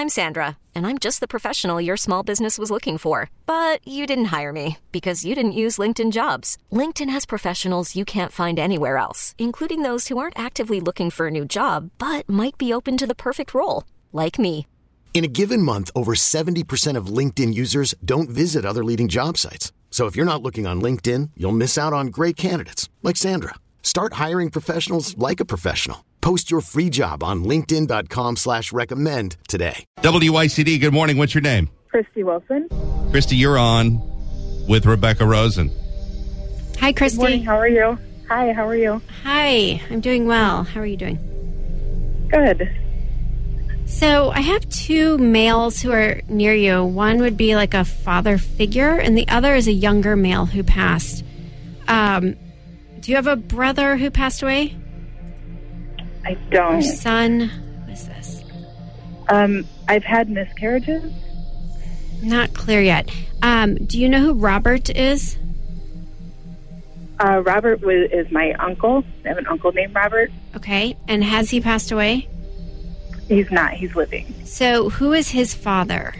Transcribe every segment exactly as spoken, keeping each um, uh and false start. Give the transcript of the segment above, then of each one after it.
I'm Sandra, and I'm just the professional your small business was looking for. But you didn't hire me because you didn't use LinkedIn Jobs. LinkedIn has professionals you can't find anywhere else, including those who aren't actively looking for a new job, but might be open to the perfect role, like me. In a given month, over seventy percent of LinkedIn users don't visit other leading job sites. So if you're not looking on LinkedIn, you'll miss out on great candidates like Sandra. Start hiring professionals like a professional. Post your free job on linkedin.com slash recommend today. W I C D, good morning. What's your name? Christy Wilson. Christy, you're on with Rebecca Rosen. Hi, Christy. Good morning. How are you? Hi, how are you? Hi, I'm doing well. How are you doing? Good. So I have two males who are near you. One would be like a father figure, and the other is a younger male who passed. Um, do you have a brother who passed away? I don't. Or son? What is this? Um, I've had miscarriages. Not clear yet. Um, do you know who Robert is? Uh, Robert was, is my uncle. I have an uncle named Robert. Okay. And has he passed away? He's not. He's living. So who is his father?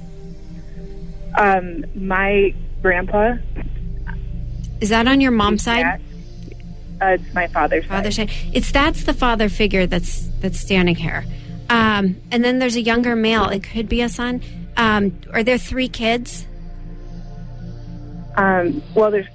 Um, my grandpa. Is that on your mom's side? Dad. Uh, it's my father's, father's side. side. It's that's the father figure that's that's standing here. Um, and then there's a younger male. It could be a son. Um, are there three kids? Um, well, there's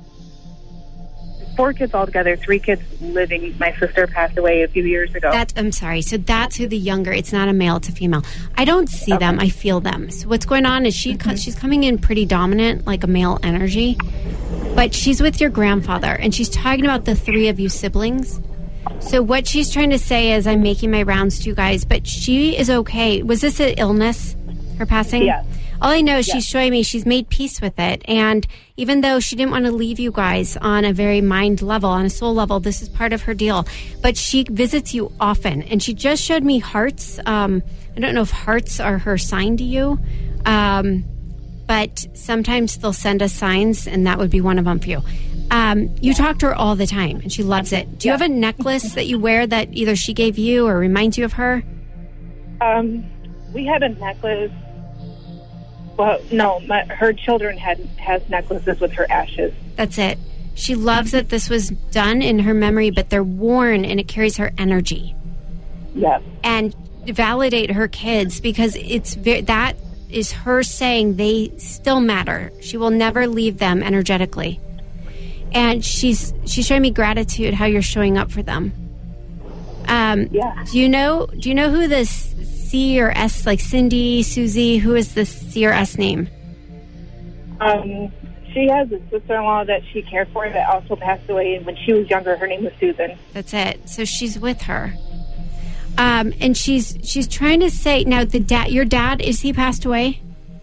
four kids altogether. Three kids living. My sister passed away a few years ago. That's, I'm sorry. So that's who the younger. It's not a male. It's a female. I don't see Okay. them. I feel them. So what's going on is she Mm-hmm. she's coming in pretty dominant, like a male energy. But she's with your grandfather, and she's talking about the three of you siblings. So what she's trying to say is, I'm making my rounds to you guys, but she is okay. Was this an illness, her passing? Yes. All I know is Yes. she's showing me she's made peace with it. And even though she didn't want to leave you guys on a very mind level, on a soul level, this is part of her deal. But she visits you often. And she just showed me hearts. Um, I don't know if hearts are her sign to you. Um, but sometimes they'll send us signs, and that would be one of them for you. Um, you talk to her all the time, and she loves it. Do you Yeah. have a necklace that you wear that either she gave you or reminds you of her? Um, we had a necklace. Well, no, my, her children had has necklaces with her ashes. That's it. She loves that this was done in her memory, but they're worn, and it carries her energy. Yes. And validate her kids, because it's ve- that is her saying they still matter. She will never leave them energetically. And she's she's showing me gratitude how you're showing up for them. Um, Yeah. Do you know? Do you know who this C or S, like Cindy, Susie? Who is this C or S name? Um, she has a sister-in-law that she cared for that also passed away. And when she was younger, her name was Susan. That's it. So she's with her. Um, and she's she's trying to say now the dad. Your dad, is he passed away?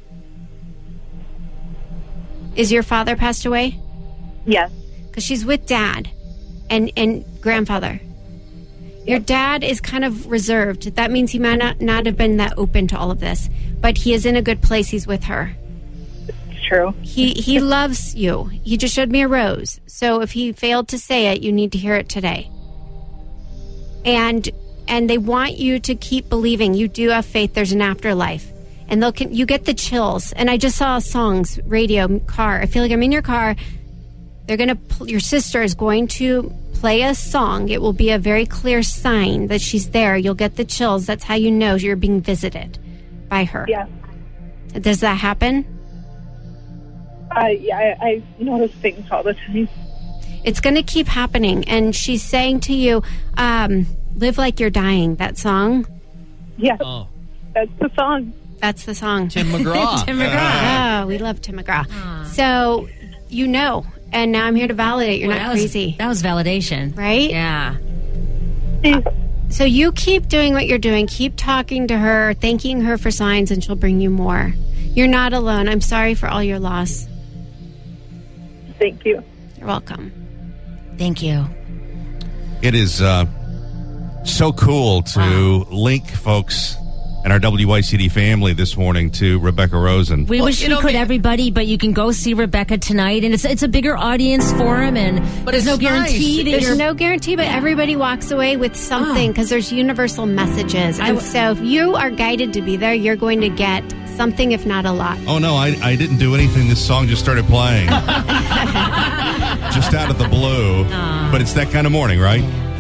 Is your father passed away? Yes. Because she's with dad and and grandfather. Your dad is kind of reserved. That means he might not, not have been that open to all of this, but he is in a good place. He's with her. It's true. He he loves you. He just showed me a rose. So if he failed to say it, you need to hear it today. And and they want you to keep believing. You do have faith. There's an afterlife. And they'll can, you get the chills. And I just saw songs, radio, car. I feel like I'm in your car. They're going to, your sister is going to play a song. It will be a very clear sign that she's there. You'll get the chills. That's how you know you're being visited by her. Yeah. Does that happen? Uh, yeah, I, I notice things all the time. It's going to keep happening. And she's saying to you, um, live like you're dying. That song? Yeah. Oh. That's the song. That's the song. Tim McGraw. Tim McGraw. Oh, we love Tim McGraw. Aww. So, you know. And now I'm here to validate. You're well, not that was, crazy. That was validation. Right? Yeah. So you keep doing what you're doing. Keep talking to her, thanking her for signs, and she'll bring you more. You're not alone. I'm sorry for all your loss. Thank you. You're welcome. Thank you. It is uh, so cool to wow. link folks and our W I C D family this morning to Rebecca Rosen. We Well, wish you we know, could, me- everybody, but you can go see Rebecca tonight, and it's it's a bigger audience for him, and But there's it's no guarantee nice. that There's you're. no guarantee, but everybody walks away with something because there's universal messages. I And w- so if you are guided to be there, you're going to get something, if not a lot. Oh, no, I, I didn't do anything. This song just started playing. Just out of the blue. But it's that kind of morning, right?